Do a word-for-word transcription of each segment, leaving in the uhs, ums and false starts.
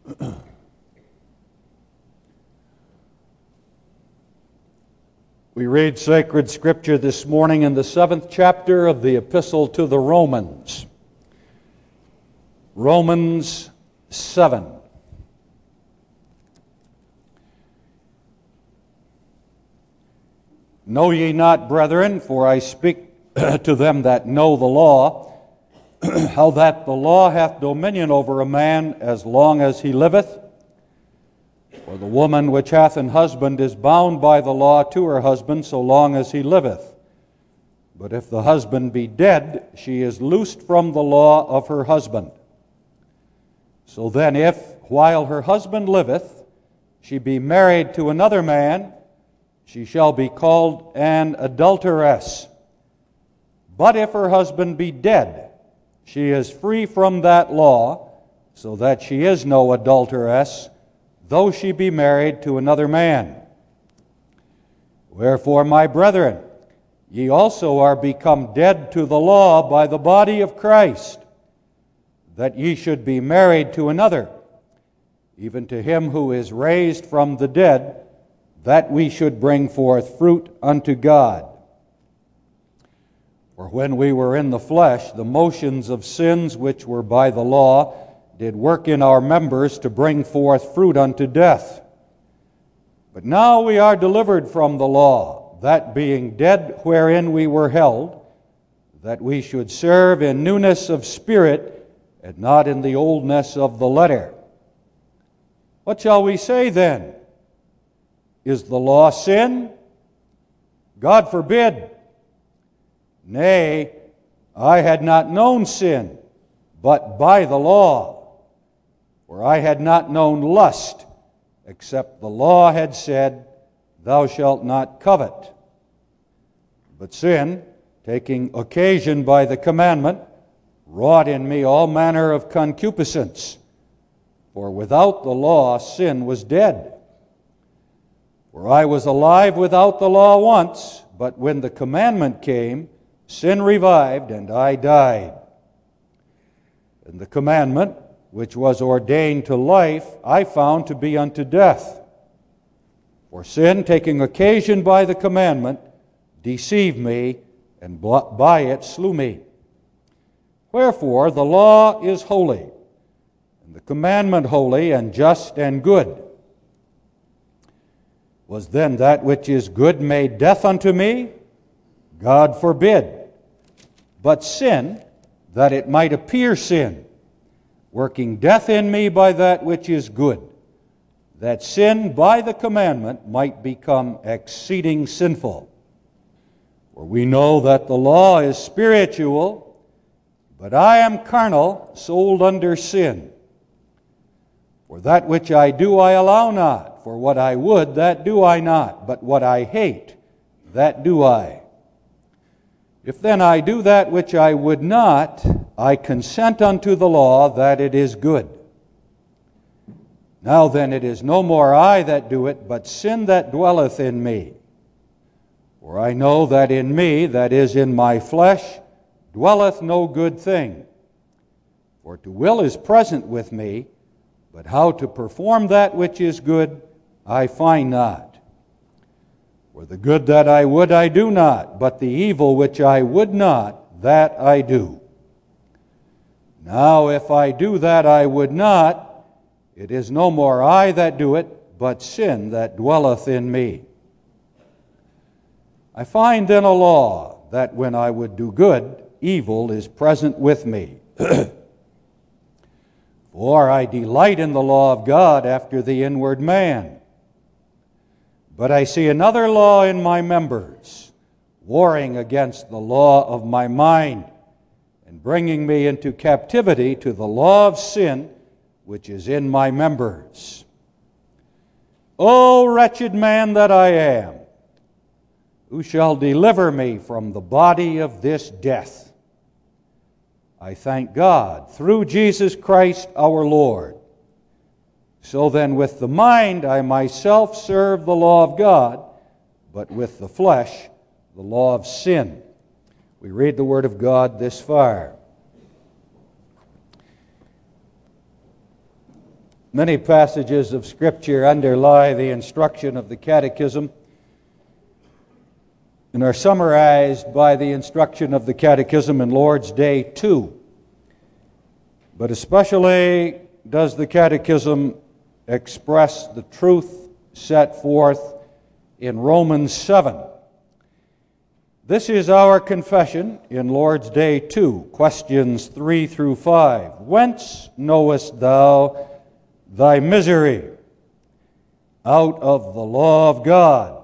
We read sacred scripture this morning in the seventh chapter of the Epistle to the Romans. Romans seven. Know ye not, brethren, for I speak to them that know the law, how that the law hath dominion over a man as long as he liveth? For the woman which hath an husband is bound by the law to her husband so long as he liveth. But if the husband be dead, she is loosed from the law of her husband. So then if, while her husband liveth, she be married to another man, she shall be called an adulteress. But if her husband be dead, she is free from that law, so that she is no adulteress, though she be married to another man. Wherefore, my brethren, ye also are become dead to the law by the body of Christ, that ye should be married to another, even to him who is raised from the dead, that we should bring forth fruit unto God. For when we were in the flesh, the motions of sins which were by the law did work in our members to bring forth fruit unto death. But now we are delivered from the law, that being dead wherein we were held, that we should serve in newness of spirit, and not in the oldness of the letter. What shall we say then? Is the law sin? God forbid. Nay, I had not known sin, but by the law. For I had not known lust, except the law had said, Thou shalt not covet. But sin, taking occasion by the commandment, wrought in me all manner of concupiscence. For without the law sin was dead. For I was alive without the law once, but when the commandment came, sin revived, and I died. And the commandment, which was ordained to life, I found to be unto death. For sin, taking occasion by the commandment, deceived me, and by it slew me. Wherefore the law is holy, and the commandment holy, and just, and good. Was then that which is good made death unto me? God forbid. But sin, that it might appear sin, working death in me by that which is good, that sin by the commandment might become exceeding sinful. For we know that the law is spiritual, but I am carnal, sold under sin. For that which I do I allow not. For what I would, that do I not. But what I hate, that do I. If then I do that which I would not, I consent unto the law that it is good. Now then it is no more I that do it, but sin that dwelleth in me. For I know that in me, that is in my flesh, dwelleth no good thing. For to will is present with me, but how to perform that which is good, I find not. For the good that I would I do not, but the evil which I would not, that I do. Now if I do that I would not, it is no more I that do it, but sin that dwelleth in me. I find then a law, that when I would do good, evil is present with me. For I delight in the law of God after the inward man. But I see another law in my members, warring against the law of my mind, and bringing me into captivity to the law of sin, which is in my members. O wretched man that I am, who shall deliver me from the body of this death? I thank God through Jesus Christ our Lord. So then with the mind I myself serve the law of God, but with the flesh the law of sin. We read the Word of God this far. Many passages of Scripture underlie the instruction of the Catechism and are summarized by the instruction of the Catechism in Lord's Day two. But especially does the Catechism express the truth set forth in Romans seven. This is our confession in Lord's Day two, questions three through five. Whence knowest thou thy misery? Out of the law of God.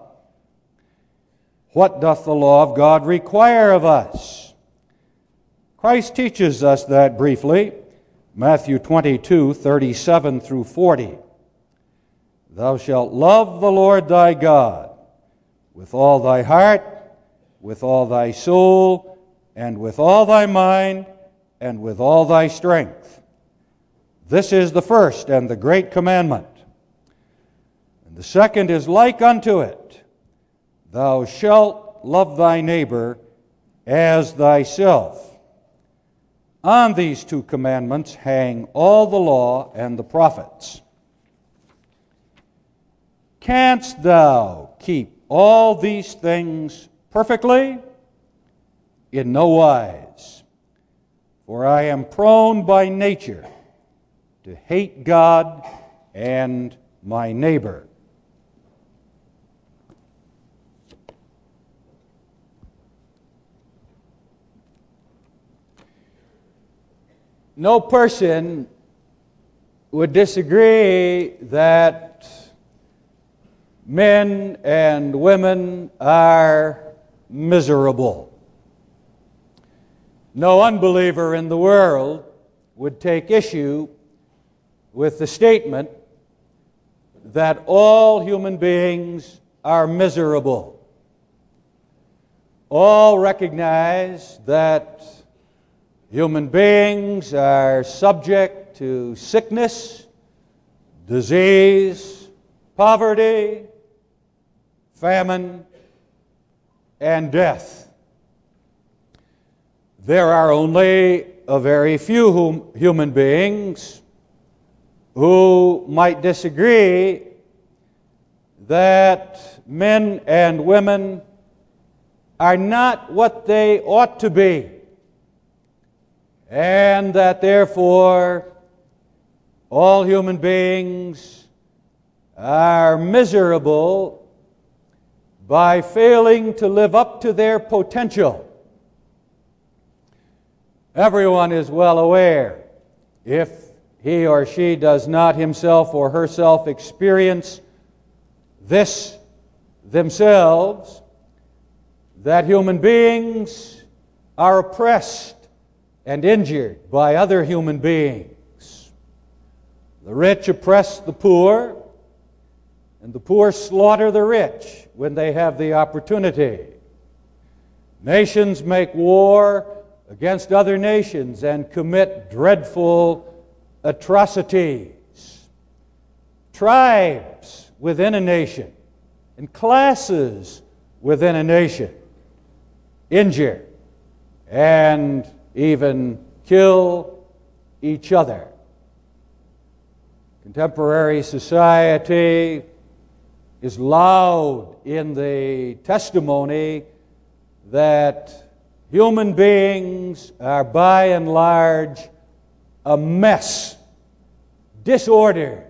What doth the law of God require of us? Christ teaches us that briefly. Matthew twenty-two, thirty-seven through forty. Thou shalt love the Lord thy God with all thy heart, with all thy soul, and with all thy mind, and with all thy strength. This is the first and the great commandment. And the second is like unto it. Thou shalt love thy neighbor as thyself. On these two commandments hang all the law and the prophets. Canst thou keep all these things perfectly? In no wise. For I am prone by nature to hate God and my neighbor. No person would disagree that men and women are miserable. No unbeliever in the world would take issue with the statement that all human beings are miserable. All recognize that human beings are subject to sickness, disease, poverty, famine, and death. There are only a very few hum- human beings who might disagree that men and women are not what they ought to be, and that therefore all human beings are miserable by failing to live up to their potential. Everyone is well aware, if he or she does not himself or herself experience this themselves, that human beings are oppressed and injured by other human beings. The rich oppress the poor, and the poor slaughter the rich when they have the opportunity. Nations make war against other nations and commit dreadful atrocities. Tribes within a nation and classes within a nation injure and even kill each other. Contemporary society is loud in the testimony that human beings are by and large a mess, disordered.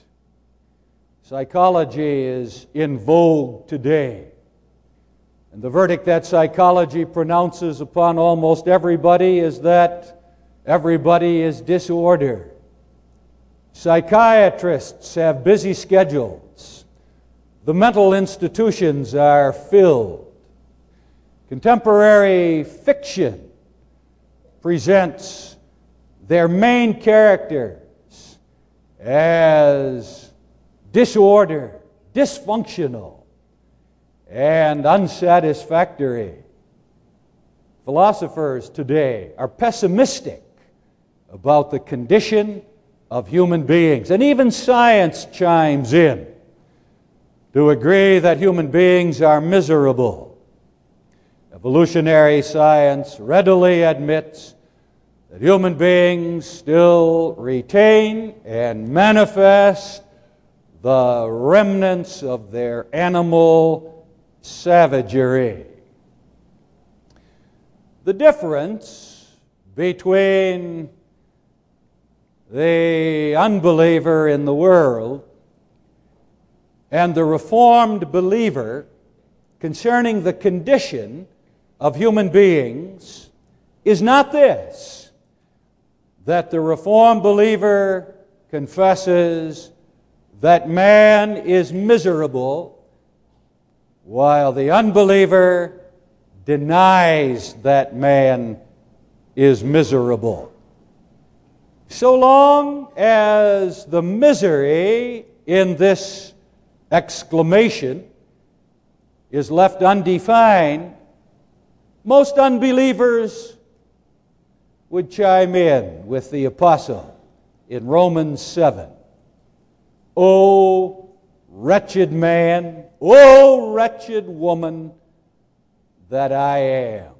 Psychology is in vogue today. And the verdict that psychology pronounces upon almost everybody is that everybody is disordered. Psychiatrists have busy schedules. The mental institutions are filled. Contemporary fiction presents their main characters as disordered, dysfunctional, and unsatisfactory. Philosophers today are pessimistic about the condition of human beings, and even science chimes in to agree that human beings are miserable. Evolutionary science readily admits that human beings still retain and manifest the remnants of their animal savagery. The difference between the unbeliever in the world and the Reformed believer concerning the condition of human beings is not this, that the Reformed believer confesses that man is miserable, while the unbeliever denies that man is miserable. So long as the misery in this exclamation is left undefined, most unbelievers would chime in with the apostle in Romans seven. O wretched man, O wretched woman that I am.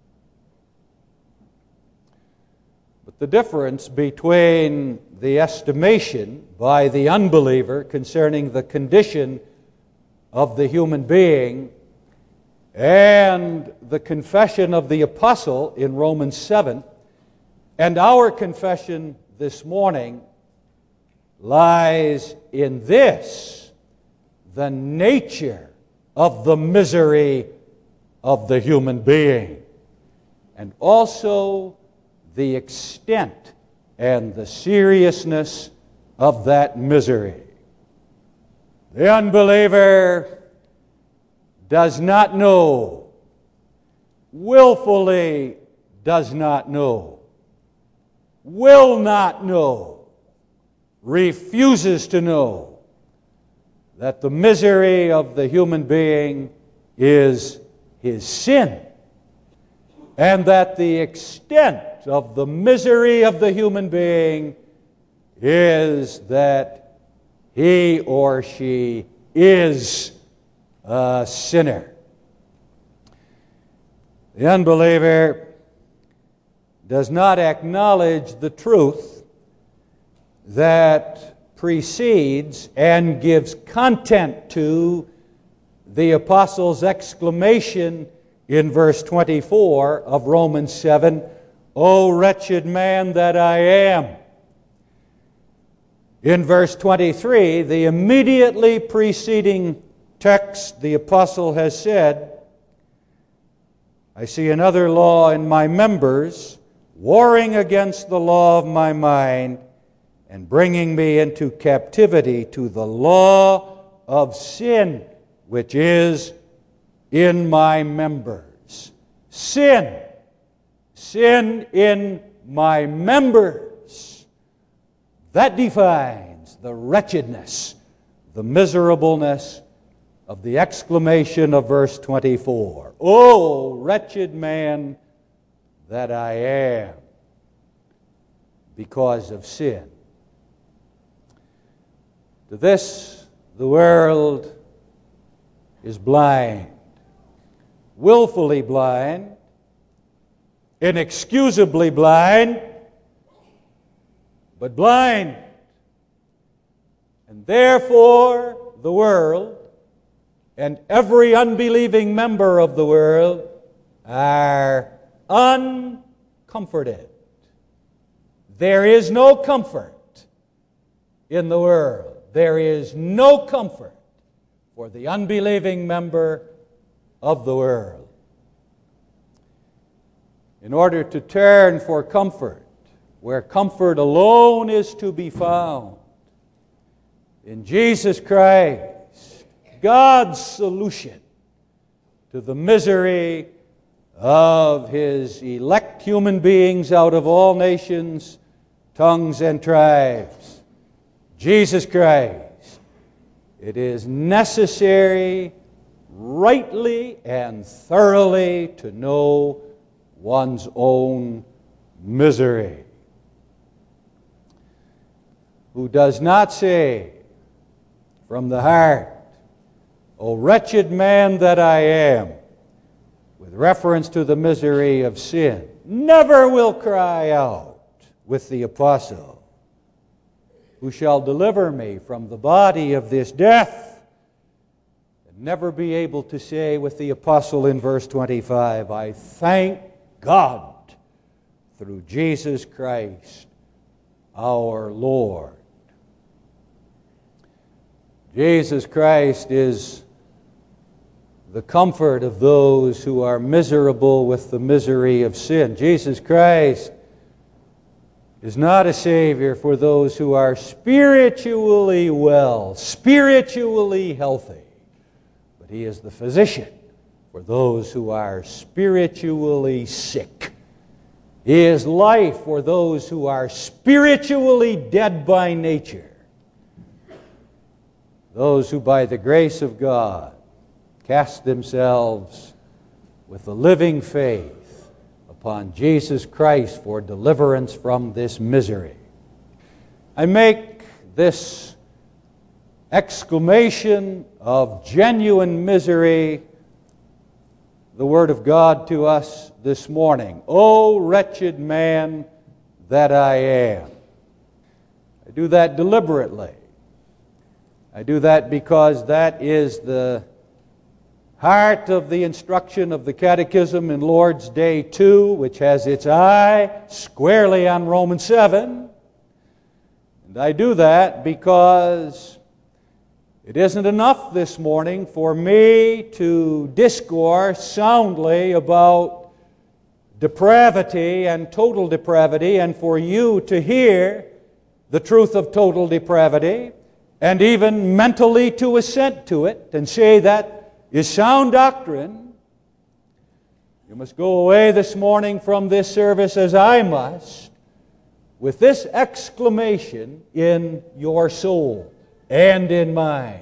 But the difference between the estimation by the unbeliever concerning the condition of the human being and the confession of the apostle in Romans seven and our confession this morning lies in this: the nature of the misery of the human being, and also the extent and the seriousness of that misery. The unbeliever does not know, willfully does not know, will not know, refuses to know that the misery of the human being is his sin, and that the extent of the misery of the human being is that he or she is a sinner. The unbeliever does not acknowledge the truth that precedes and gives content to the apostle's exclamation in verse twenty-four of Romans seven, O wretched man that I am. In verse twenty-three, the immediately preceding text, the apostle has said, I see another law in my members, warring against the law of my mind, and bringing me into captivity to the law of sin, which is in my members. Sin. Sin in my members. That defines the wretchedness, the miserableness of the exclamation of verse twenty-four. O wretched man that I am, because of sin. To this, the world is blind, willfully blind, inexcusably blind, but blind. And therefore, the world and every unbelieving member of the world are uncomforted. There is no comfort in the world. There is no comfort for the unbelieving member of the world. In order to turn for comfort, where comfort alone is to be found, in Jesus Christ, God's solution to the misery of His elect human beings out of all nations, tongues, and tribes, Jesus Christ, it is necessary rightly and thoroughly to know one's own misery. Who does not say from the heart, O wretched man that I am, with reference to the misery of sin. never will cry out with the apostle, "Who shall deliver me from the body of this death?" And never be able to say with the apostle in verse twenty-five, "I thank God through Jesus Christ our Lord." Jesus Christ is the comfort of those who are miserable with the misery of sin. Jesus Christ is not a Savior for those who are spiritually well, spiritually healthy, but He is the physician for those who are spiritually sick. He is life for those who are spiritually dead by nature. Those who by the grace of God cast themselves with a living faith upon Jesus Christ for deliverance from this misery. I make this exclamation of genuine misery the Word of God to us this morning. "O wretched man that I am." I do that deliberately. I do that because that is the heart of the instruction of the Catechism in Lord's Day two, which has its eye squarely on Romans seven. And I do that because it isn't enough this morning for me to discourse soundly about depravity and total depravity, and for you to hear the truth of total depravity, and even mentally to assent to it and say that is sound doctrine. You must go away this morning from this service, as I must, with this exclamation in your soul and in mine: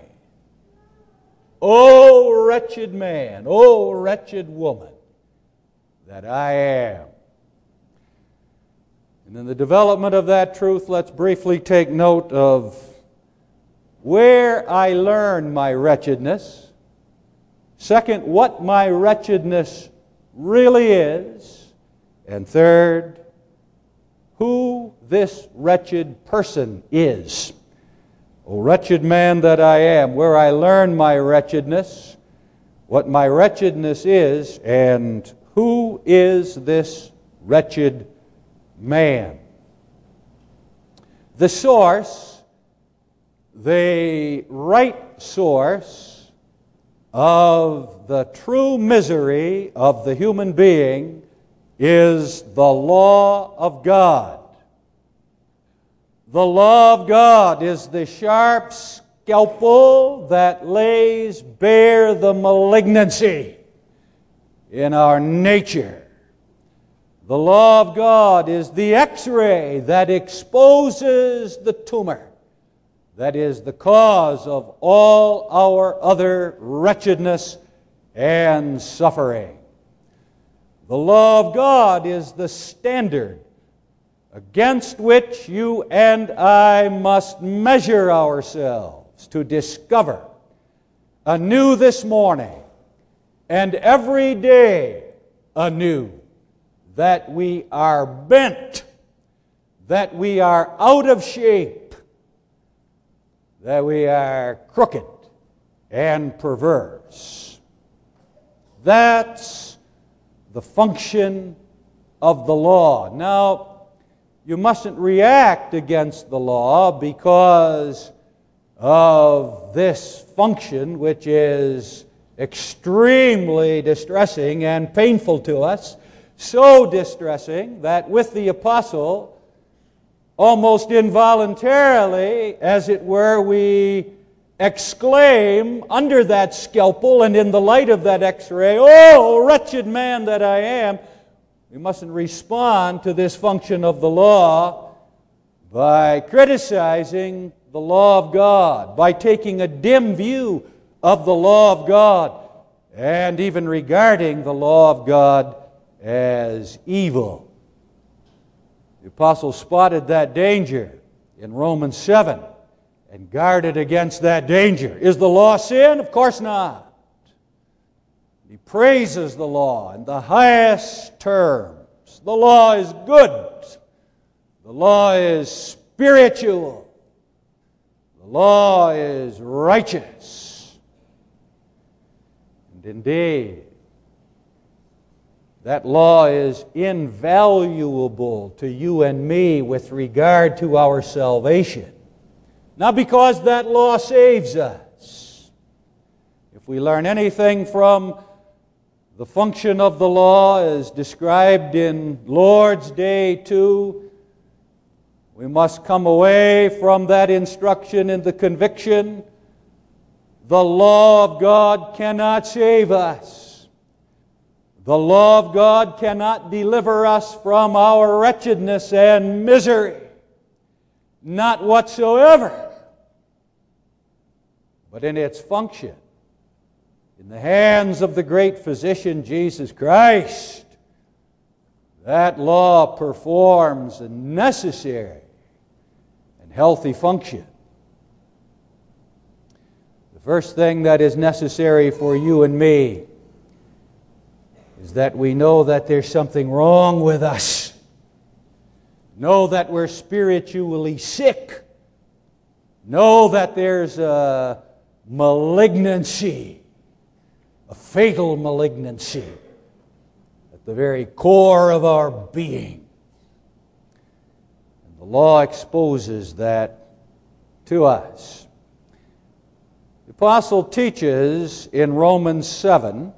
"O wretched man, O wretched woman that I am." And in the development of that truth, let's briefly take note of where I learn my wretchedness. Second, what my wretchedness really is. And third, who this wretched person is. O wretched man that I am, where I learn my wretchedness, what my wretchedness is, and who is this wretched man. The source, the right source of the true misery of the human being is the law of God. The law of God is the sharp scalpel that lays bare the malignancy in our nature. The law of God is the X-ray that exposes the tumor that is the cause of all our other wretchedness and suffering. The law of God is the standard against which you and I must measure ourselves to discover anew this morning and every day anew that we are bent, that we are out of shape, that we are crooked and perverse. That's the function of the law. Now, you mustn't react against the law because of this function, which is extremely distressing and painful to us, so distressing that with the apostle, almost involuntarily, as it were, we exclaim under that scalpel and in the light of that X-ray, "Oh, wretched man that I am." We mustn't respond to this function of the law by criticizing the law of God, by taking a dim view of the law of God, and even regarding the law of God as evil. The apostle spotted that danger in Romans seven and guarded against that danger. Is the law sin? Of course not. He praises the law in the highest terms The law is good. The law is spiritual. The law is righteous. And indeed, that law is invaluable to you and me with regard to our salvation. Not because that law saves us. If we learn anything from the function of the law as described in Lord's Day two, we must come away from that instruction in the conviction the law of God cannot save us. The law of God cannot deliver us from our wretchedness and misery. Not whatsoever. But in its function, in the hands of the great physician Jesus Christ, that law performs a necessary and healthy function. The first thing that is necessary for you and me is that we know that there's something wrong with us. Know that we're spiritually sick. Know that there's a malignancy, a fatal malignancy at the very core of our being. And the law exposes that to us. The apostle teaches in Romans seven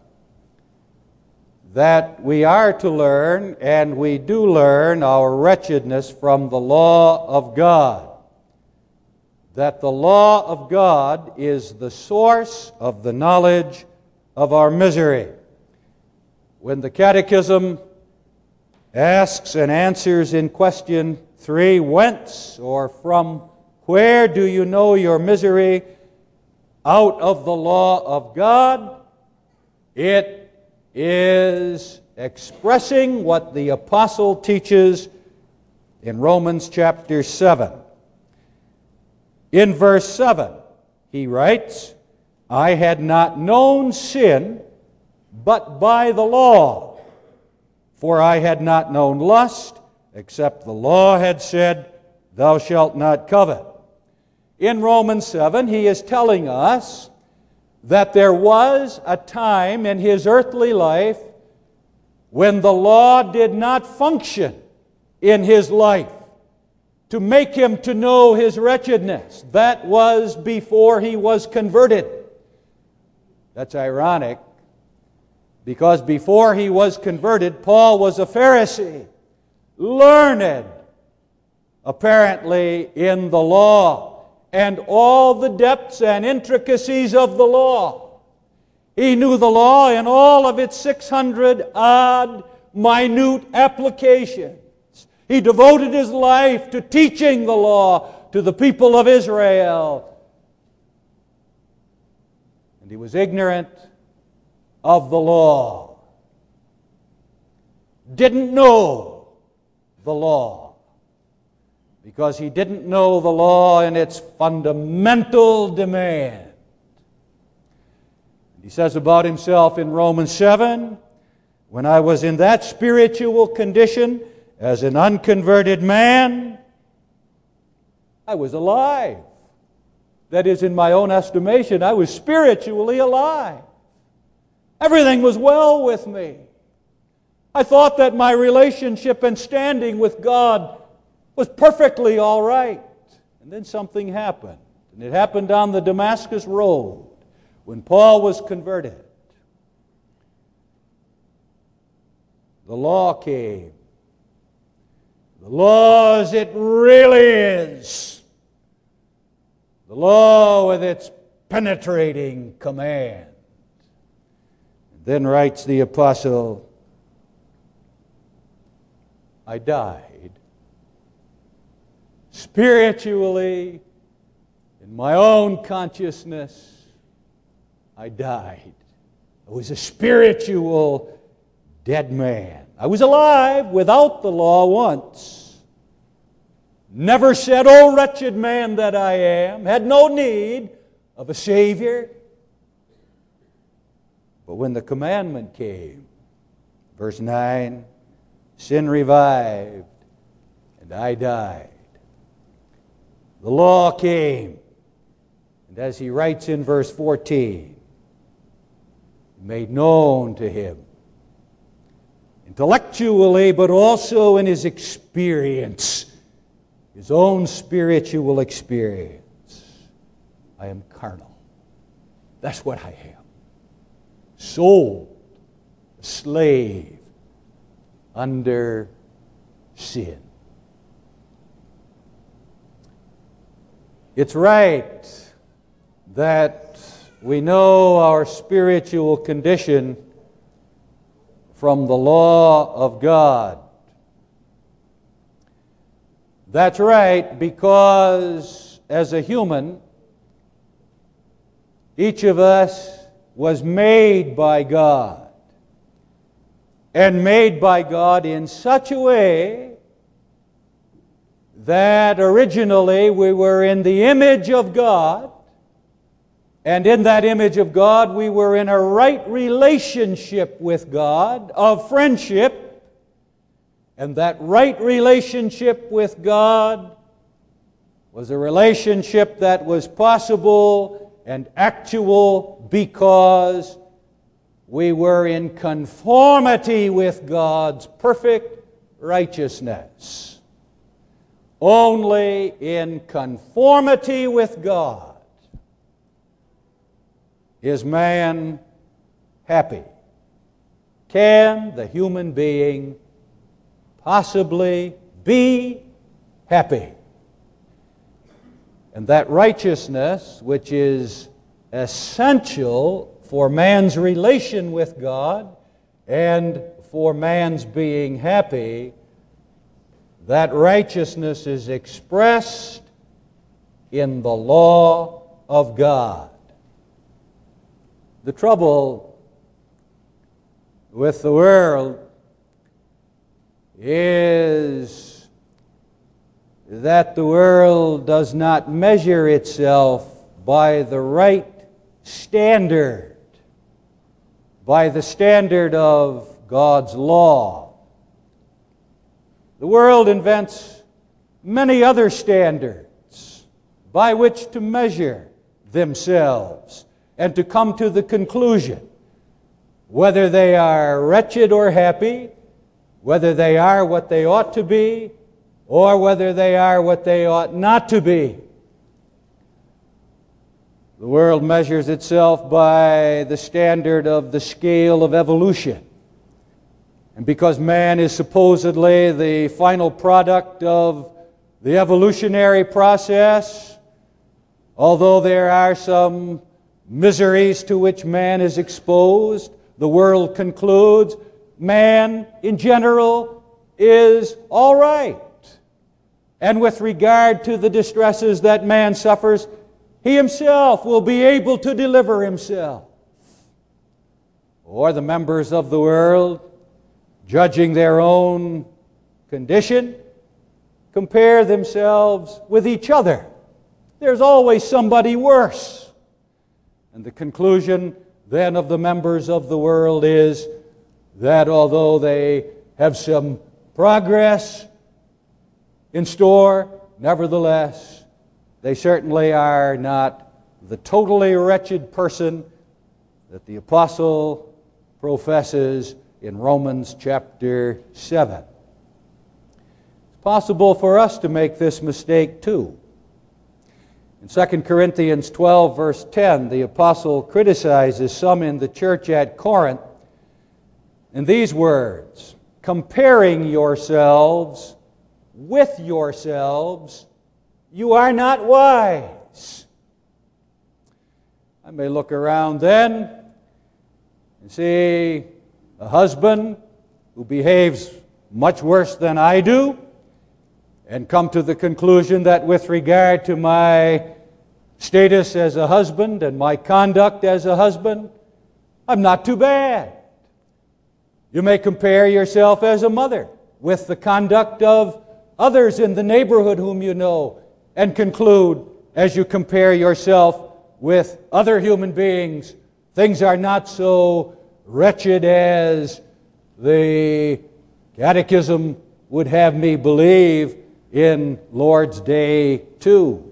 that we are to learn, and we do learn, our wretchedness from the law of God. That the law of God is the source of the knowledge of our misery. When the Catechism asks and answers in question three, whence or from where do you know your misery? Out of the law of God, it is expressing what the apostle teaches in Romans chapter seven. In verse seven, he writes, I had not known sin but by the law, for I had not known lust, except the law had said, thou shalt not covet. In Romans seven, he is telling us that there was a time in his earthly life when the law did not function in his life to make him to know his wretchedness. That was before he was converted. That's ironic, because before he was converted, Paul was a Pharisee, learned, apparently, in the law and all the depths and intricacies of the law. He knew the law in all of its six hundred odd, minute applications. He devoted his life to teaching the law to the people of Israel. And he was ignorant of the law. Didn't know the law. Because he didn't know the law in its fundamental demand. He says about himself in Romans seven, when I was in that spiritual condition as an unconverted man, I was alive. That is, in my own estimation, I was spiritually alive. Everything was well with me. I thought that my relationship and standing with God was perfectly all right. And then something happened. And it happened on the Damascus Road when Paul was converted. The law came. The law as it really is. The law with its penetrating command. And then writes the apostle, I died. Spiritually, in my own consciousness, I died. I was a spiritual dead man. I was alive without the law once. Never said, oh, wretched man that I am. Had no need of a Savior. But when the commandment came, verse nine, sin revived, and I died. The law came, and as he writes in verse fourteen, made known to him, intellectually, but also in his experience, his own spiritual experience. I am carnal. That's what I am. Sold, a slave under sin. It's right that we know our spiritual condition from the law of God. That's right, because as a human, each of us was made by God, and made by God in such a way that originally we were in the image of God, and in that image of God we were in a right relationship with God, of friendship. And that right relationship with God was a relationship that was possible and actual because we were in conformity with God's perfect righteousness. Only in conformity with God is man happy. Can the human being possibly be happy? And that righteousness, which is essential for man's relation with God and for man's being happy, that righteousness is expressed in the law of God. The trouble with the world is that the world does not measure itself by the right standard, by the standard of God's law. The world invents many other standards by which to measure themselves and to come to the conclusion whether they are wretched or happy, whether they are what they ought to be, or whether they are what they ought not to be. The world measures itself by the standard of the scale of evolution. And because man is supposedly the final product of the evolutionary process, although there are some miseries to which man is exposed, the world concludes man, in general, is all right. And with regard to the distresses that man suffers, he himself will be able to deliver himself. Or the members of the world, judging their own condition, compare themselves with each other. There's always somebody worse. And the conclusion then of the members of the world is that although they have some progress in store, nevertheless, they certainly are not the totally wretched person that the apostle professes in Romans chapter seven. It's possible for us to make this mistake too. In Second Corinthians twelve, verse ten, the apostle criticizes some in the church at Corinth in these words, comparing yourselves with yourselves, you are not wise. I may look around then and see a husband who behaves much worse than I do, and come to the conclusion that with regard to my status as a husband and my conduct as a husband, I'm not too bad. You may compare yourself as a mother with the conduct of others in the neighborhood whom you know, and conclude, as you compare yourself with other human beings, things are not so wretched as the Catechism would have me believe in Lord's Day too.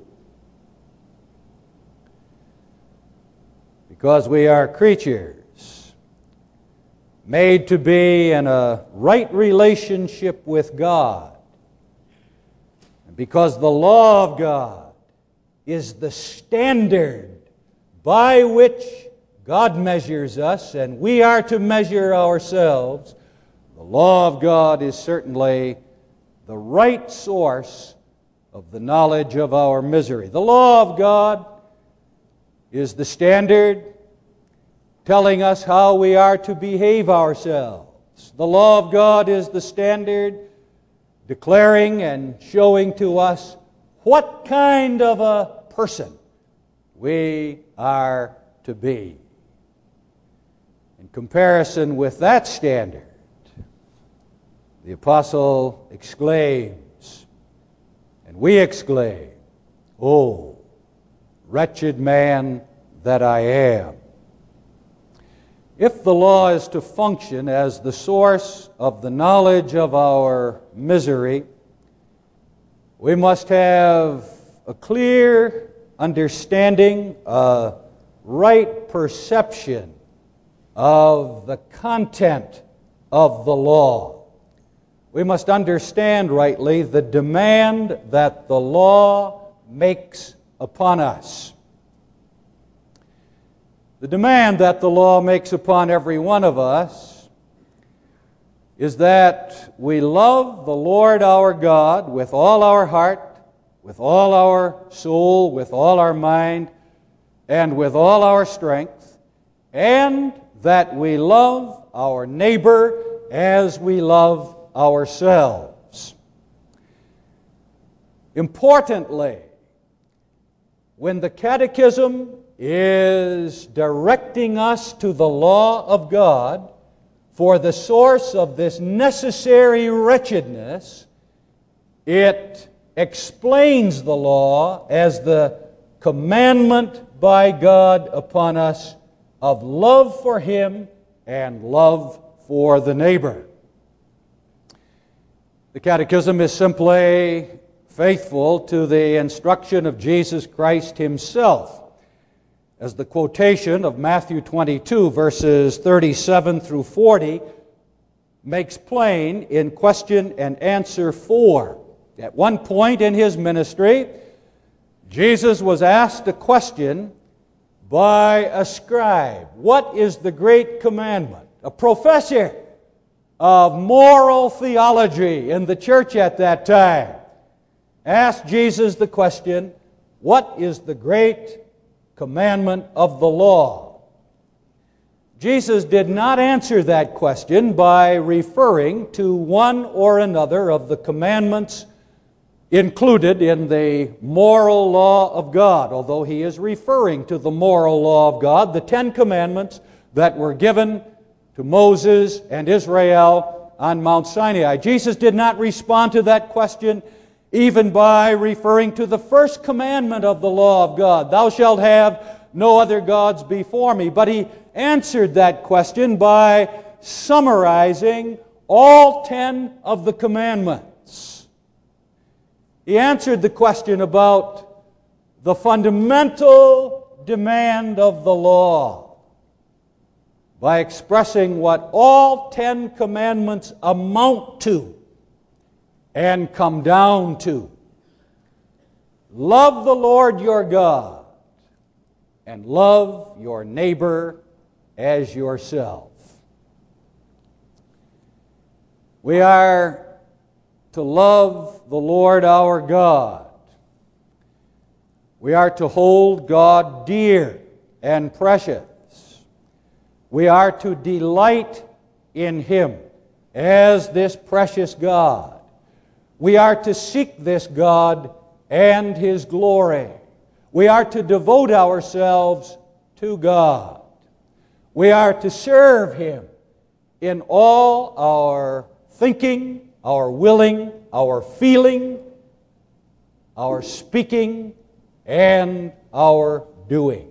Because we are creatures made to be in a right relationship with God. And because the law of God is the standard by which God measures us, and we are to measure ourselves, the law of God is certainly the right source of the knowledge of our misery. The law of God is the standard telling us how we are to behave ourselves. The law of God is the standard declaring and showing to us what kind of a person we are to be. In comparison with that standard, the apostle exclaims, and we exclaim, "Oh, wretched man that I am." If the law is to function as the source of the knowledge of our misery, we must have a clear understanding, a right perception of the content of the law. We must understand rightly the demand that the law makes upon us. The demand that the law makes upon every one of us is that we love the Lord our God with all our heart, with all our soul, with all our mind, and with all our strength, and that we love our neighbor as we love ourselves. Importantly, when the Catechism is directing us to the law of God for the source of this necessary wretchedness, it explains the law as the commandment by God upon us of love for Him and love for the neighbor. The Catechism is simply faithful to the instruction of Jesus Christ Himself, as the quotation of Matthew twenty-two, verses thirty-seven through forty, makes plain in question and answer four. At one point in His ministry, Jesus was asked a question by a scribe. What is the great commandment? A professor of moral theology in the church at that time asked Jesus the question, what is the great commandment of the law? Jesus did not answer that question by referring to one or another of the commandments included in the moral law of God, although He is referring to the moral law of God, the Ten Commandments that were given to Moses and Israel on Mount Sinai. Jesus did not respond to that question even by referring to the first commandment of the law of God, "Thou shalt have no other gods before me." But He answered that question by summarizing all ten of the commandments. He answered the question about the fundamental demand of the law by expressing what all ten commandments amount to and come down to. Love the Lord your God and love your neighbor as yourself. We are to love the Lord our God. We are to hold God dear and precious. We are to delight in Him as this precious God. We are to seek this God and His glory. We are to devote ourselves to God. We are to serve Him in all our thinking, our willing, our feeling, our speaking, and our doing.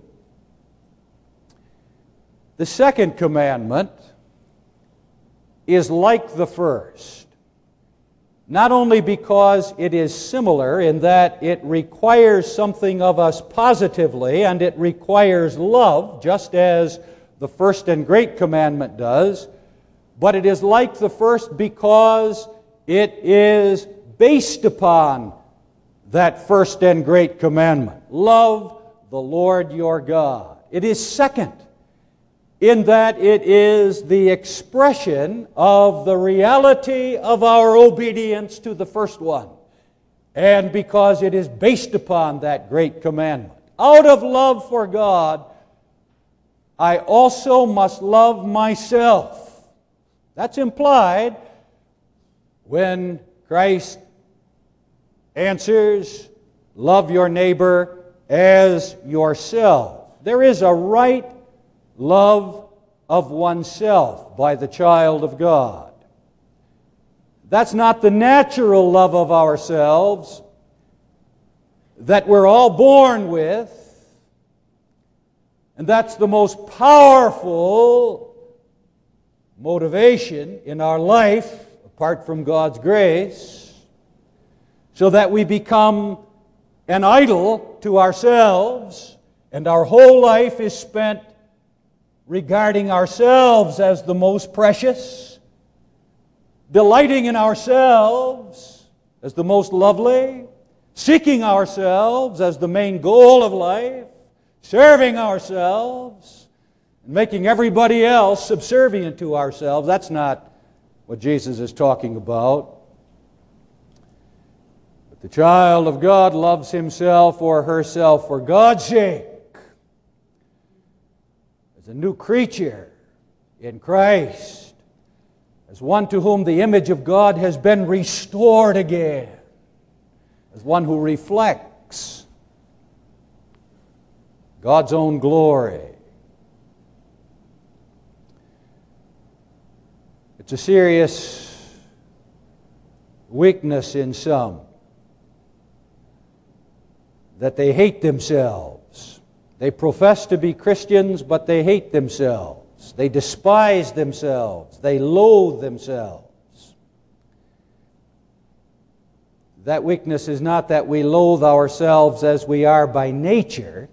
The second commandment is like the first. not only because it is similar in that it requires something of us positively, and it requires love, just as the first and great commandment does, but it is like the first because it is based upon that first and great commandment. Love the Lord your God. It is second in that it is the expression of the reality of our obedience to the first one, and because it is based upon that great commandment. Out of love for God, I also must love myself. That's implied when Christ answers, love your neighbor as yourself. There is a right love of oneself by the child of God. That's not the natural love of ourselves that we're all born with, and that's the most powerful motivation in our life, apart from God's grace, so that we become an idol to ourselves, and our whole life is spent regarding ourselves as the most precious, delighting in ourselves as the most lovely, seeking ourselves as the main goal of life, serving ourselves, and making everybody else subservient to ourselves. That's not what Jesus is talking about. But the child of God loves himself or herself for God's sake, as a new creature in Christ, as one to whom the image of God has been restored again, as one who reflects God's own glory. It's a serious weakness in some that they hate themselves. They profess to be Christians, but they hate themselves. They despise themselves. They loathe themselves. That weakness is not that we loathe ourselves as we are by nature.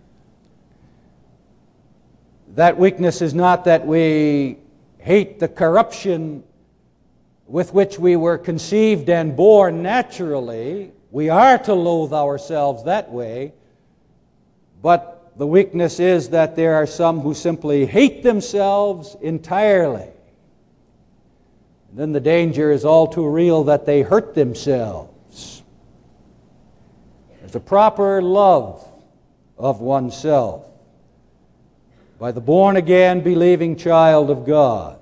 That weakness is not that we hate the corruption with which we were conceived and born naturally. We are to loathe ourselves that way. But the weakness is that there are some who simply hate themselves entirely. And then the danger is all too real that they hurt themselves. There's a proper love of oneself by the born-again, believing child of God.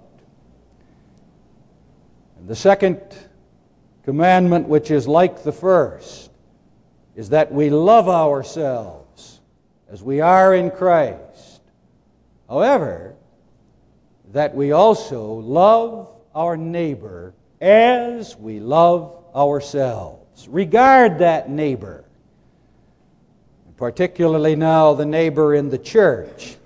And the second commandment, which is like the first, is that we love ourselves as we are in Christ. However, that we also love our neighbor as we love ourselves. Regard that neighbor, particularly now the neighbor in the church,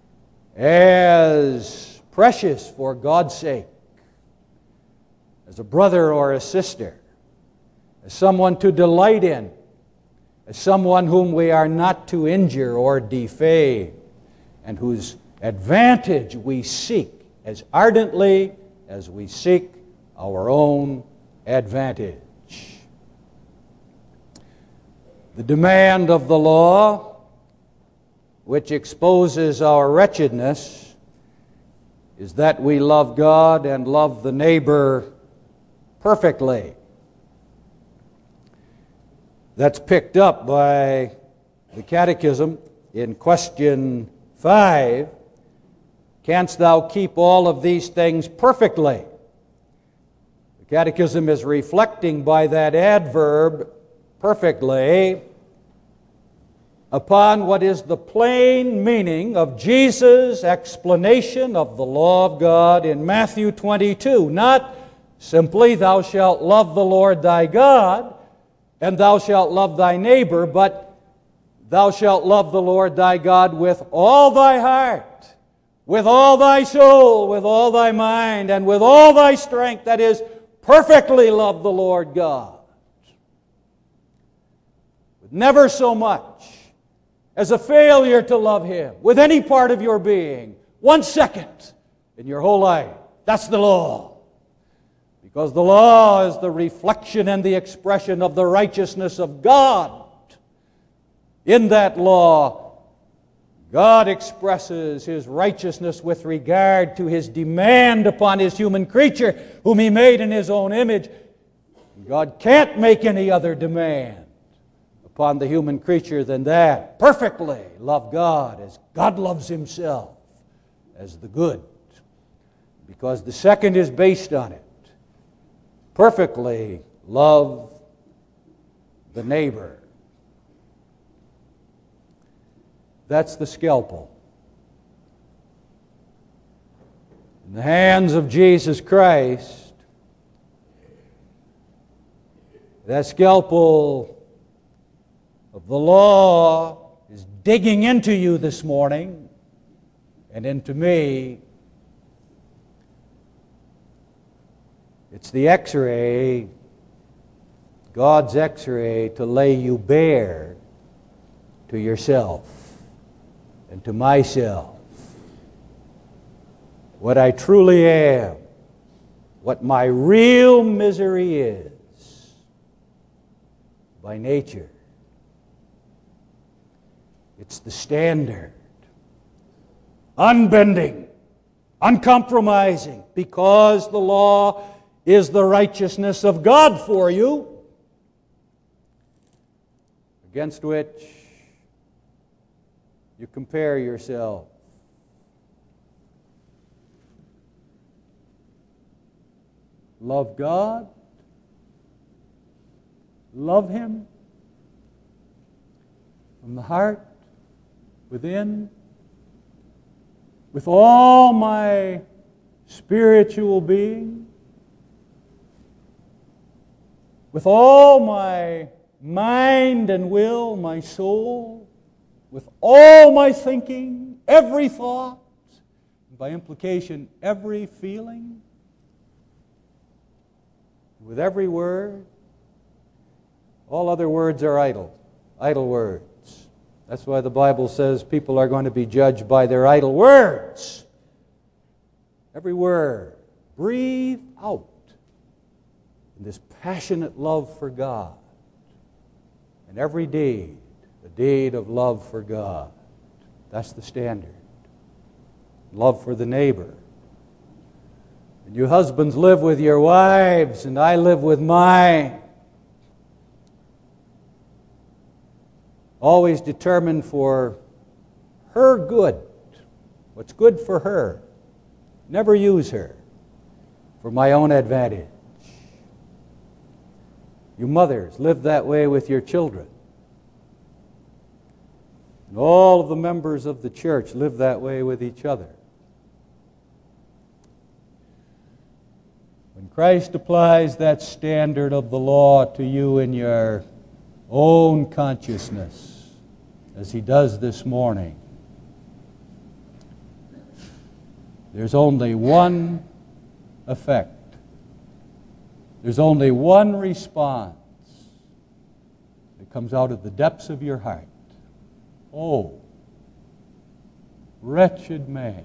as precious for God's sake, as a brother or a sister, as someone to delight in, as someone whom we are not to injure or defame, and whose advantage we seek as ardently as we seek our own advantage. The demand of the law, which exposes our wretchedness, is that we love God and love the neighbor perfectly. That's picked up by the Catechism in question five. Canst thou keep all of these things perfectly? The Catechism is reflecting by that adverb, perfectly, upon what is the plain meaning of Jesus' explanation of the law of God in Matthew twenty-two. Not simply, thou shalt love the Lord thy God, and thou shalt love thy neighbor, but thou shalt love the Lord thy God with all thy heart, with all thy soul, with all thy mind, and with all thy strength. That is, perfectly love the Lord God, with never so much as a failure to love Him with any part of your being, one second in your whole life. That's the law. Because the law is the reflection and the expression of the righteousness of God. In that law, God expresses His righteousness with regard to His demand upon His human creature, whom He made in His own image. God can't make any other demand upon the human creature than that. Perfectly love God as God loves Himself, as the good. Because the second is based on it. Perfectly love the neighbor. That's the scalpel. In the hands of Jesus Christ, that scalpel of the law is digging into you this morning and into me. It's the X-ray, God's X-ray, to lay you bare to yourself and to myself. What I truly am, what my real misery is by nature. It's the standard, unbending, uncompromising, because the law is the righteousness of God for you, against which you compare yourself. Love God, love Him from the heart, within, with all my spiritual being, with all my mind and will, my soul, with all my thinking, every thought, and by implication, every feeling, with every word. All other words are idle, idle words. That's why the Bible says people are going to be judged by their idle words. Every word. Breathe out in this passionate love for God. And every deed, a deed of love for God. That's the standard. Love for the neighbor. And you husbands live with your wives, and I live with mine. Always determined for her good, what's good for her. Never use her for my own advantage. You mothers, live that way with your children. And all of the members of the church live that way with each other. When Christ applies that standard of the law to you in your own consciousness, as He does this morning, there's only one effect. There's only one response that comes out of the depths of your heart. Oh, wretched man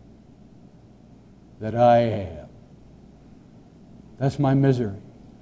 that I am. That's my misery.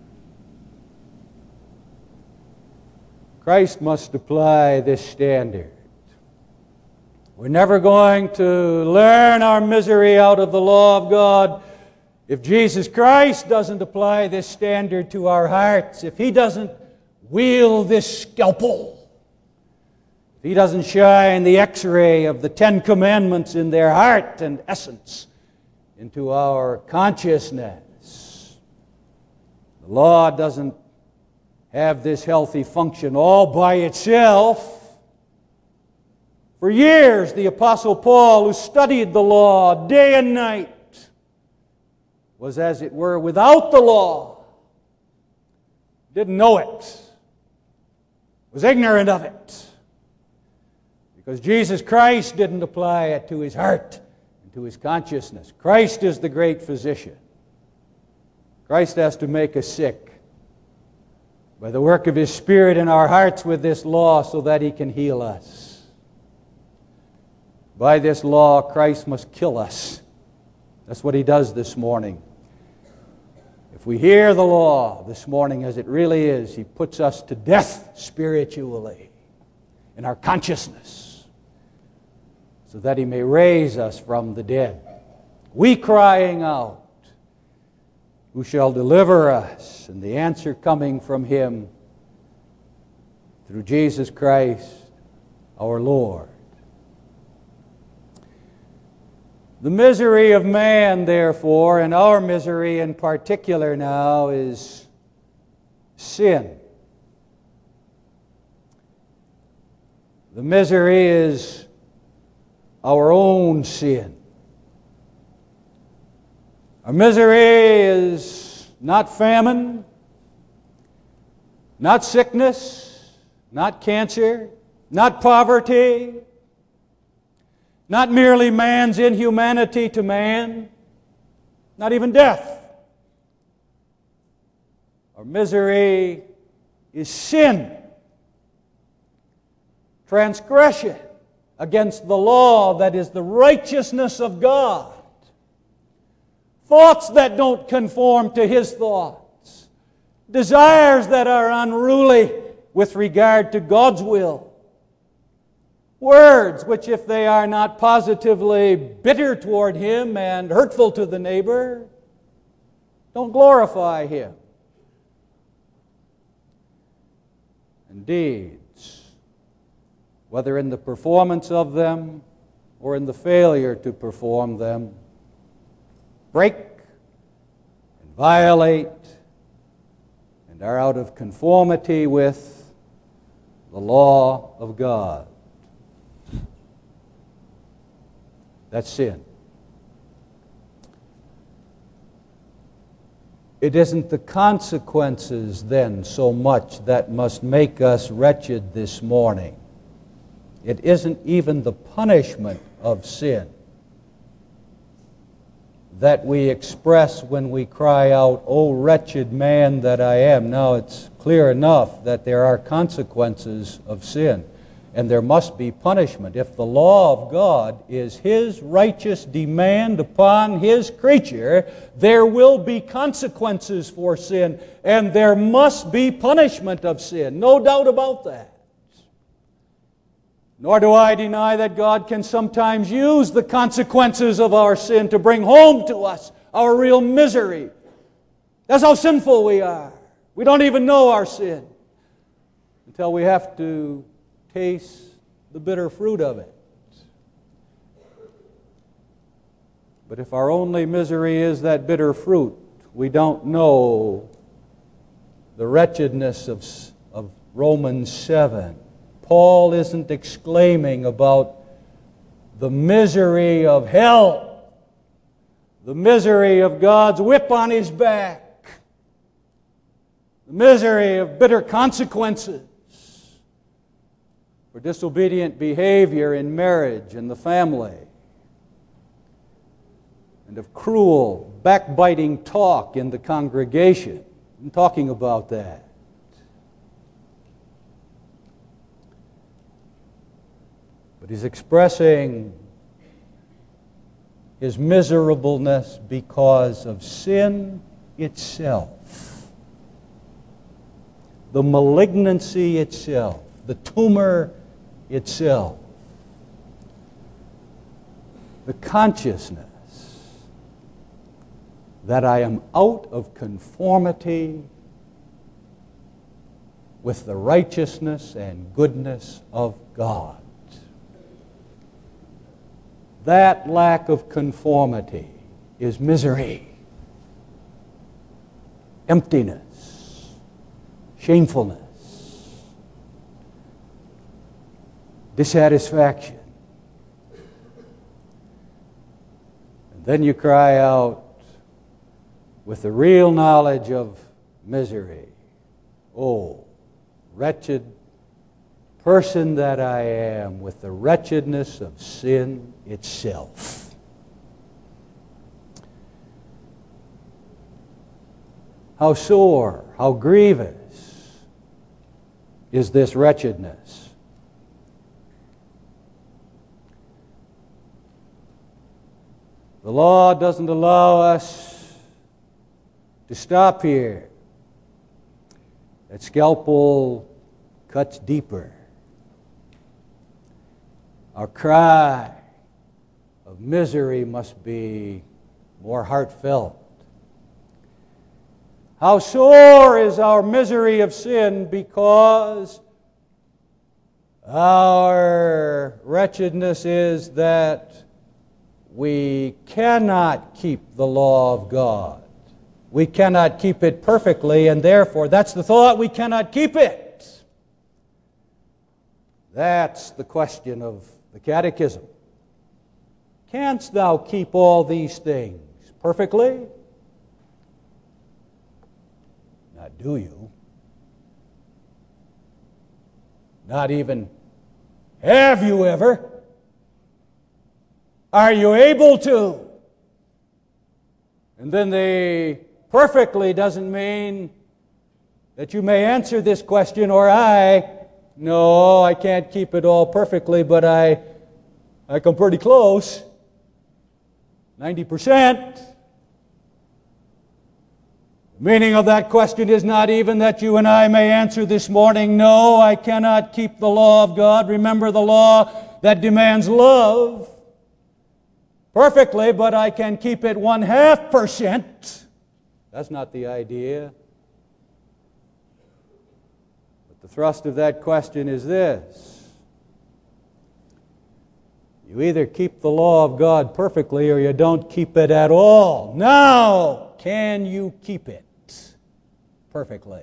Christ must apply this standard. We're never going to learn our misery out of the law of God if Jesus Christ doesn't apply this standard to our hearts, if He doesn't wield this scalpel, if He doesn't shine the X-ray of the Ten Commandments in their heart and essence into our consciousness. The law doesn't have this healthy function all by itself. For years, the Apostle Paul, who studied the law day and night, was, as it were, without the law. Didn't know it. Was ignorant of it. Because Jesus Christ didn't apply it to his heart and to his consciousness. Christ is the great physician. Christ has to make us sick by the work of His Spirit in our hearts with this law so that He can heal us. By this law, Christ must kill us. That's what He does this morning. If we hear the law this morning as it really is, He puts us to death spiritually in our consciousness so that He may raise us from the dead. We crying out, "Who shall deliver us?" And the answer coming from Him through Jesus Christ our Lord. The misery of man, therefore, and our misery in particular now, is sin. The misery is our own sin. Our misery is not famine, not sickness, not cancer, not poverty, not merely man's inhumanity to man, not even death. Our misery is sin, transgression against the law that is the righteousness of God. Thoughts that don't conform to His thoughts. Desires that are unruly with regard to God's will. Words which, if they are not positively bitter toward Him and hurtful to the neighbor, don't glorify Him. And deeds, whether in the performance of them or in the failure to perform them, break and violate and are out of conformity with the law of God. That's sin. It isn't the consequences then so much that must make us wretched this morning. It isn't even the punishment of sin that we express when we cry out, "O wretched man that I am." Now it's clear enough that there are consequences of sin, and there must be punishment. If the law of God is His righteous demand upon His creature, there will be consequences for sin, and there must be punishment of sin. No doubt about that. Nor do I deny that God can sometimes use the consequences of our sin to bring home to us our real misery. That's how sinful we are. We don't even know our sin until we have to taste the bitter fruit of it. But if our only misery is that bitter fruit, we don't know the wretchedness of, of Romans seven. Paul isn't exclaiming about the misery of hell, the misery of God's whip on his back, the misery of bitter consequences for disobedient behavior in marriage and the family, and of cruel, backbiting talk in the congregation. I'm talking about that. But he's expressing his miserableness because of sin itself, the malignancy itself, the tumor itself, the consciousness that I am out of conformity with the righteousness and goodness of God. That lack of conformity is misery, emptiness, shamefulness, dissatisfaction. And then you cry out with the real knowledge of misery, "Oh, wretched person that I am, with the wretchedness of sin itself." How sore, how grievous is this wretchedness. The law doesn't allow us to stop here. That scalpel cuts deeper. Our cry of misery must be more heartfelt. How sore is our misery of sin, because our wretchedness is that we cannot keep the law of God. We cannot keep it perfectly, and therefore, that's the thought, we cannot keep it. That's the question of the Catechism. Canst thou keep all these things perfectly? Not do you. Not even have you ever. Are you able to? And then the perfectly doesn't mean that you may answer this question, or I, no, I can't keep it all perfectly, but I, I come pretty close. ninety percent. The meaning of that question is not even that you and I may answer this morning, no, I cannot keep the law of God. Remember the law that demands love perfectly, but I can keep it one half percent. That's not the idea. But the thrust of that question is this. You either keep the law of God perfectly or you don't keep it at all. Now, can you keep it perfectly?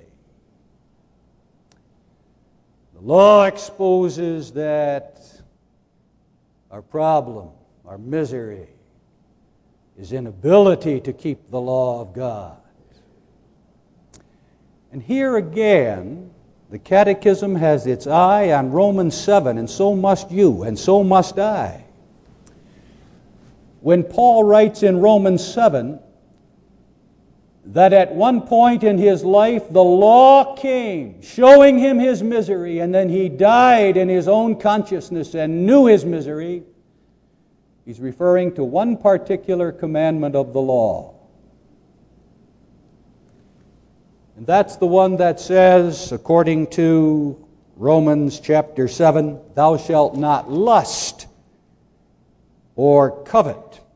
The law exposes that our problem, our misery, is inability to keep the law of God. And here again, the Catechism has its eye on Romans seven, and so must you, and so must I. When Paul writes in Romans seven that at one point in his life the law came, showing him his misery, and then he died in his own consciousness and knew his misery, he's referring to one particular commandment of the law. And that's the one that says, according to Romans chapter seven, thou shalt not lust or covet.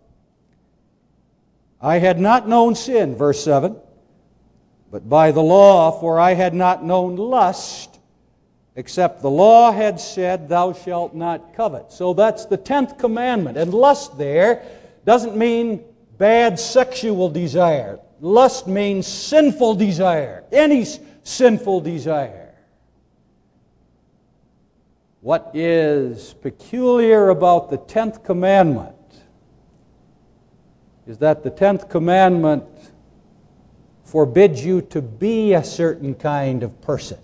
I had not known sin, verse seven, but by the law, for I had not known lust, except the law had said, thou shalt not covet. So that's the tenth commandment. And lust there doesn't mean bad sexual desire. Lust means sinful desire, any sinful desire. What is peculiar about the tenth commandment is that the tenth commandment forbids you to be a certain kind of person.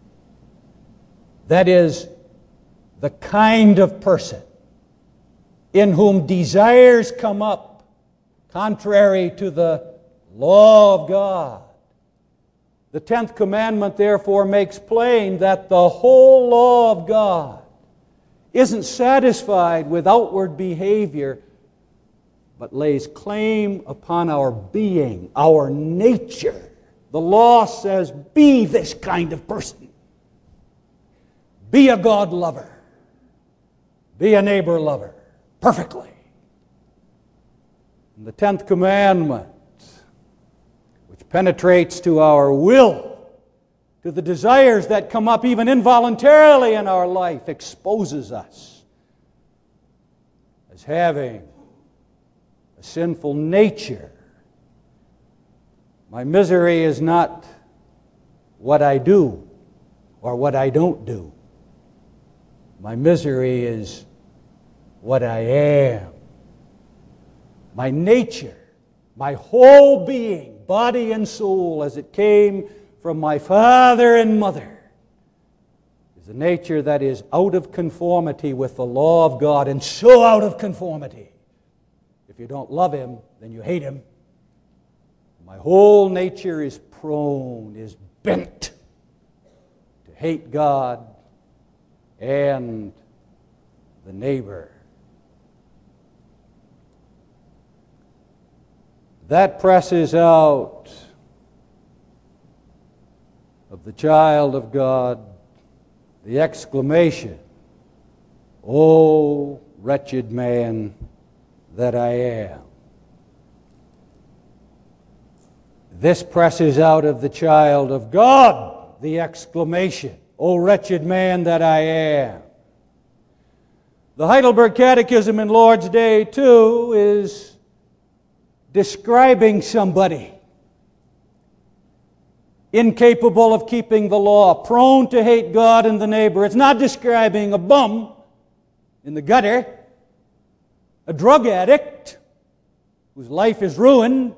That is, the kind of person in whom desires come up contrary to the law of God. The tenth commandment, therefore, makes plain that the whole law of God isn't satisfied with outward behavior, but lays claim upon our being, our nature. The law says, be this kind of person. Be a God lover. Be a neighbor lover. Perfectly. And the tenth commandment, which penetrates to our will, to the desires that come up even involuntarily in our life, exposes us as having a sinful nature. My misery is not what I do or what I don't do. My misery is what I am. My nature, my whole being, body and soul, as it came from my father and mother, is a nature that is out of conformity with the law of God, and so out of conformity. If you don't love Him, then you hate Him. My whole nature is prone, is bent to hate God and the neighbor. That presses out of the child of God the exclamation, "O wretched man that I am." This presses out of the child of God the exclamation, "O wretched man that I am." The Heidelberg Catechism in Lord's Day, too, is describing somebody incapable of keeping the law, prone to hate God and the neighbor. It's not describing a bum in the gutter, a drug addict whose life is ruined.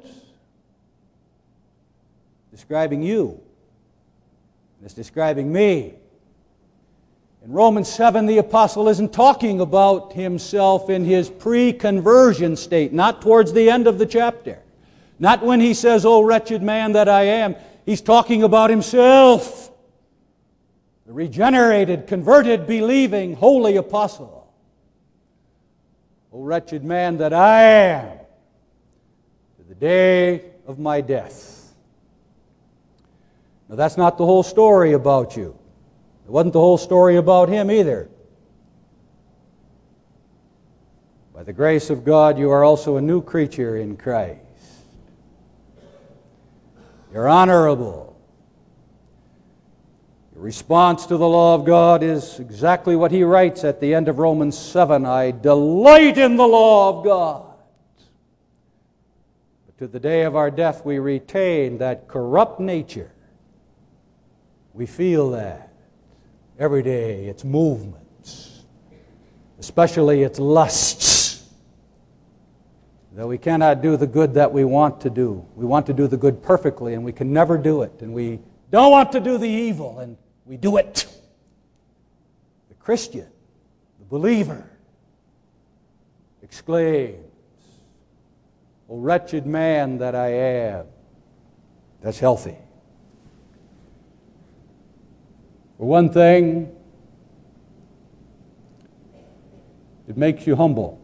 It's describing you. It's describing me. In Romans seven, the apostle isn't talking about himself in his pre-conversion state, not towards the end of the chapter. Not when he says, "O wretched man that I am." He's talking about himself, the regenerated, converted, believing, holy apostle. "O wretched man that I am, to the day of my death." Now that's not the whole story about you. It wasn't the whole story about him either. By the grace of God, you are also a new creature in Christ. You're honorable. Your response to the law of God is exactly what he writes at the end of Romans seven, "I delight in the law of God." But to the day of our death, we retain that corrupt nature. We feel that every day, its movements, especially its lusts. That we cannot do the good that we want to do. We want to do the good perfectly, and we can never do it. And we don't want to do the evil, and we do it. The Christian, the believer, exclaims, "O wretched man that I am." That's healthy. For one thing, it makes you humble.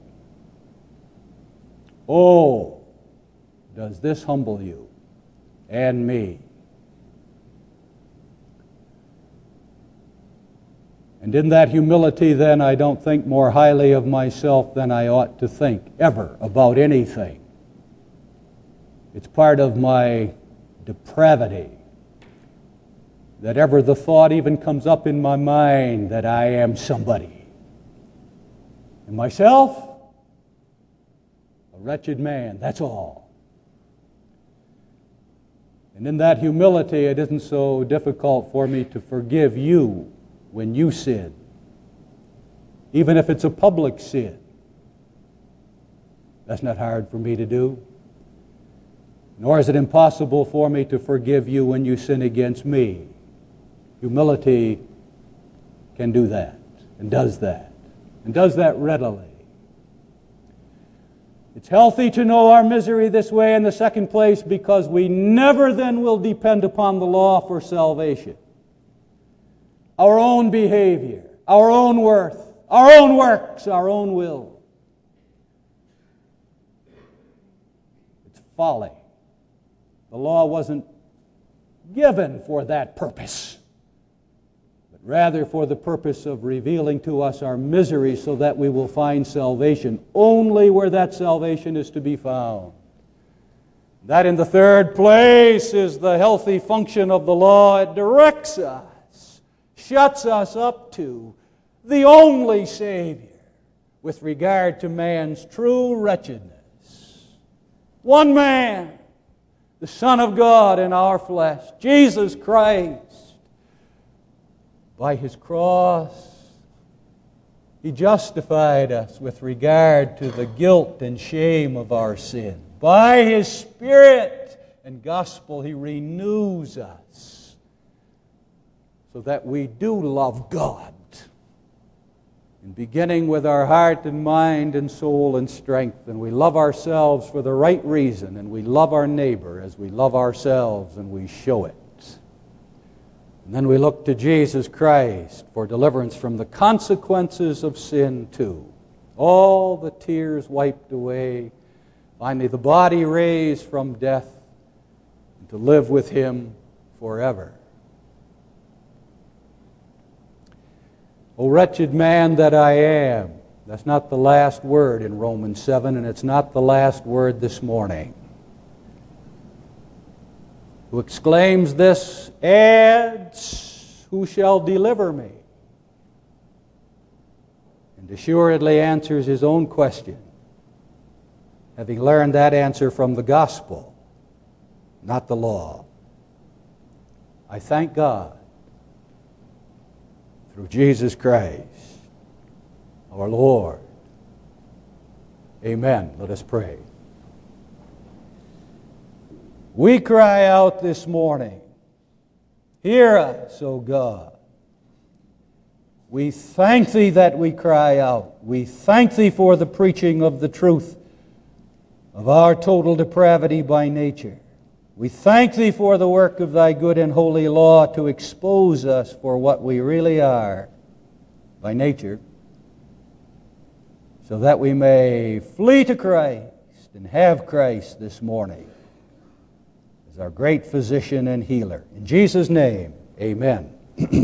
Oh, does this humble you and me? And in that humility, then, I don't think more highly of myself than I ought to think ever about anything. It's part of my depravity that ever the thought even comes up in my mind that I am somebody. And myself? A wretched man, that's all. And in that humility, it isn't so difficult for me to forgive you when you sin, even if it's a public sin. That's not hard for me to do. Nor is it impossible for me to forgive you when you sin against me. Humility can do that, and does that, and does that readily. It's healthy to know our misery this way in the second place because we never then will depend upon the law for salvation. Our own behavior, our own worth, our own works, our own will. It's folly. The law wasn't given for that purpose, but rather for the purpose of revealing to us our misery so that we will find salvation only where that salvation is to be found. That, in the third place, is the healthy function of the law. It directs us, shuts us up to the only Savior with regard to man's true wretchedness. One man, the Son of God in our flesh, Jesus Christ. By His cross, He justified us with regard to the guilt and shame of our sin. By His Spirit and gospel, He renews us so that we do love God in beginning with our heart and mind and soul and strength, and we love ourselves for the right reason, and we love our neighbor as we love ourselves, and we show it. And then we look to Jesus Christ for deliverance from the consequences of sin too. All the tears wiped away, finally the body raised from death, and to live with Him forever. O wretched man that I am. That's not the last word in Romans seven, and it's not the last word this morning. Who exclaims this, adds, who shall deliver me? And assuredly answers his own question, having learned that answer from the gospel, not the law. I thank God through Jesus Christ, our Lord. Amen. Let us pray. We cry out this morning, hear us, O God. We thank Thee that we cry out. We thank Thee for the preaching of the truth of our total depravity by nature. We thank Thee for the work of Thy good and holy law to expose us for what we really are by nature, so that we may flee to Christ and have Christ this morning as our great physician and healer. In Jesus' name, amen.